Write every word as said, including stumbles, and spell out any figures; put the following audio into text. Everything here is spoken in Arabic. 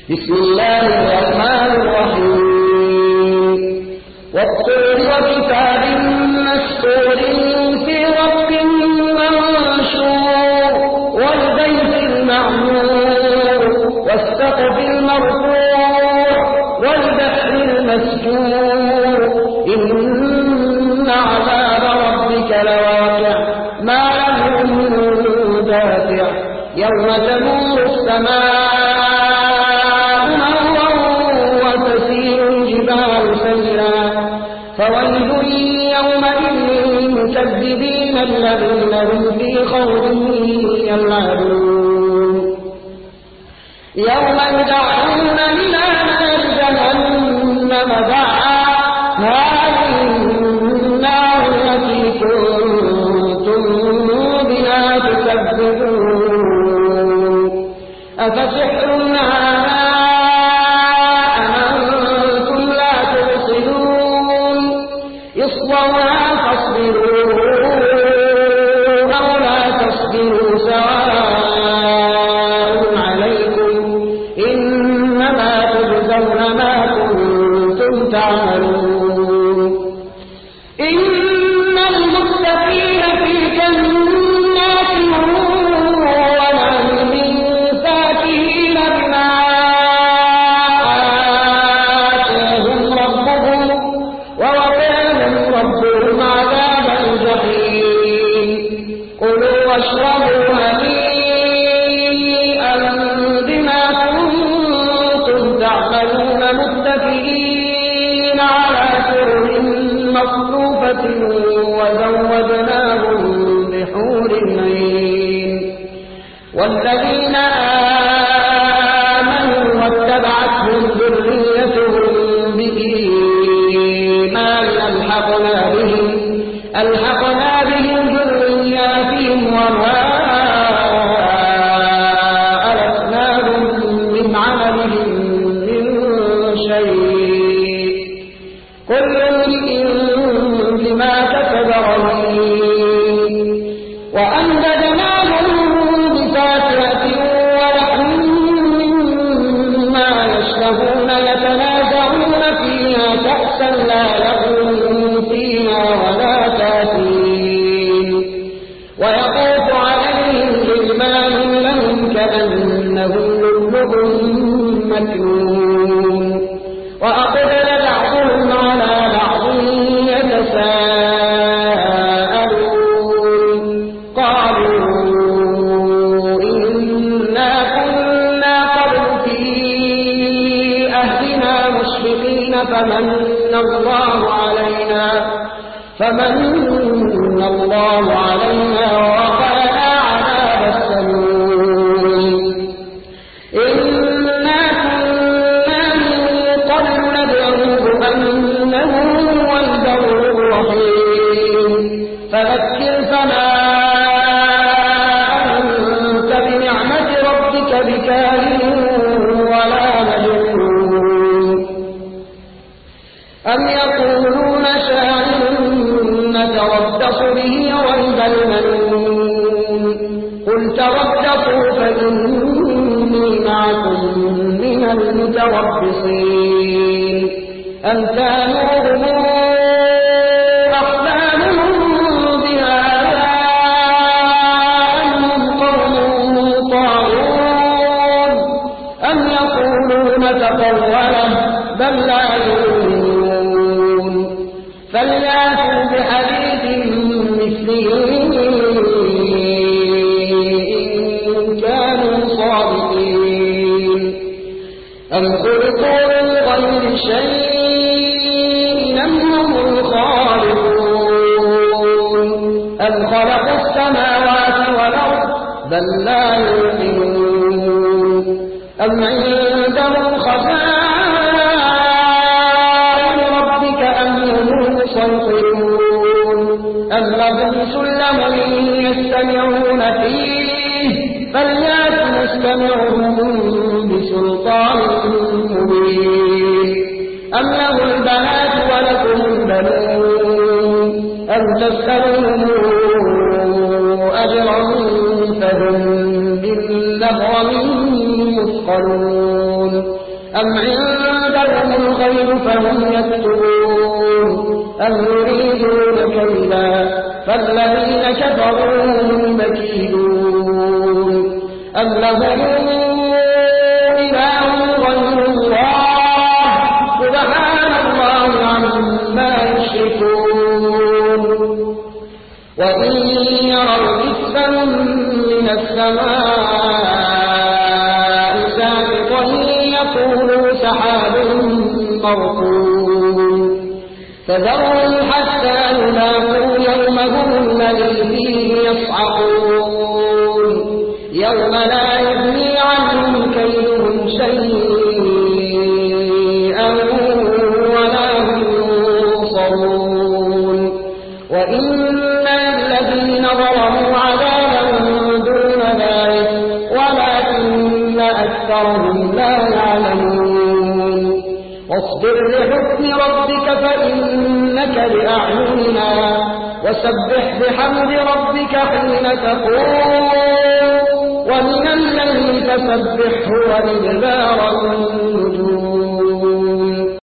بسم الله الرحمن الرحيم والطور وكتاب مسطور في رق منشور والبيت المعمور والسقف المرفوع والبحر المسجور إن عذاب ربك لواقع ما له من دافع يوم تمور السماء مورا وتسير الجبال سيرا فويل يومئذ للمكذبين الذين هم في خوض يلعبون يوم يدعون إلى نار جهنم دعا هذه النار التي كنتم بها تكذبون أفسحر هذا أم أنتم لا تبصرون اصلوها فاصبروا أو لا تصبروا سواء عليكم إنما تجزون ما كنتم تعملون إن المتقين في جنات ونعيم فاكهين بما آتاهم ربهم ووقاهم ربهم عذاب الجحيم كلوا واشربوا هنيئا بما كنتم تعملون متكئين على سرر مصفوفة وزوجناهم بحور عين والذين آمنوا واتبعتهم ذريتهم بإيمان ألحقنا بهم ألحقنا بهم ذرياتهم وما ألتناهم من عملهم من شيء كل امرئ بما كسب رهين وأمددناهم بفاكهة ولحم مما يشتهون يتنازعون فيها كأسا لا لغو فيها ولا تأثيم ويطوف عليهم غلمان لهم كأنهم لؤلؤ مكنون وأقبل بعضهم على بعض يتساءلون قالوا إنا كنا قبل في أهلنا مشفقين فمن الله علينا فمن الله علينا ووقانا عذاب السموم إنا كنا من قبل ندعوه أنه هو البر الرحيم فذكر فما أنت بنعمة ربك بكاهن ولا مجنون أم يقولون شاعر نتربص به ريب المنون قل تربصوا فإني معكم من المتربصين أم كانوا أحلامهم بهذا أم قوم طاغون أم يقولون تقوله بل لا يؤمنون فليأتوا بحديث مثله إن كانوا صادقين أم خلقوا من غير شيء أم هم الخالقون أم خلقوا السماوات والأرض بل لا يوقنون أم عندهم خزائن ربك أم هم المسيطرون أم لهم سلم يستمعون فيه فليأتوا مستمعهم بسلطان مبين أم له البنات ولكم البنون أم تسألهم أجرا فهم من مغرم مثقلون أم عندهم الغيب فهم يكتبون أم يريدون كيدا فالذين كفروا هم مكيدون أم لهم إله غير الله سبحان الله عما يشركون وإن يروا كسفا من السماء ساقطا يقولوا سحاب مركون فذرهم حتى يلاقوا يومهم الذي فيه يصعقون يوم لا يغني عنهم كيدهم شيئا ولا هم ينصرون وإن الذين ظلموا عذابا دون ذلك ولكن أكثرهم لا يعلمون واصبر لحكم ربك فإنك بأعيننا وسبح بحمد ربك حين تقوم ومن الليل فسبحه وإدبار النجوم